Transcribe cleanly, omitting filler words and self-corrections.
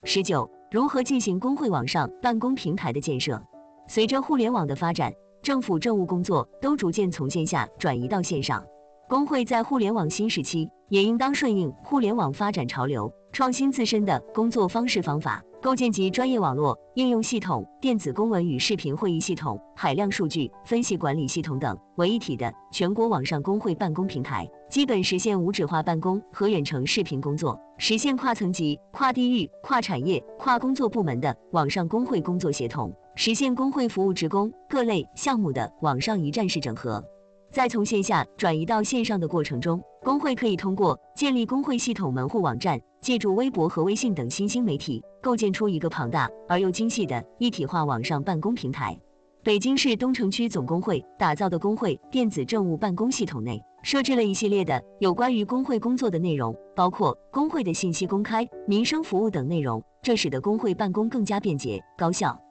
19、如何进行工会网上办公平台的建设？随着互联网的发展，政府政务工作都逐渐从线下转移到线上。工会在互联网新时期，也应当顺应互联网发展潮流，创新自身的工作方式方法，构建集专业网络、应用系统、电子公文与视频会议系统、海量数据分析管理系统等为一体的全国网上工会办公平台，基本实现无纸化办公和远程视频工作，实现跨层级、跨地域、跨产业、跨工作部门的网上工会工作协同，实现工会服务职工各类项目的网上一站式整合。在从线下转移到线上的过程中，工会可以通过建立工会系统门户网站，借助微博和微信等新兴媒体，构建出一个庞大而又精细的一体化网上办公平台。北京市东城区总工会打造的工会电子政务办公系统内，设置了一系列的有关于工会工作的内容，包括工会的信息公开、民生服务等内容，这使得工会办公更加便捷高效。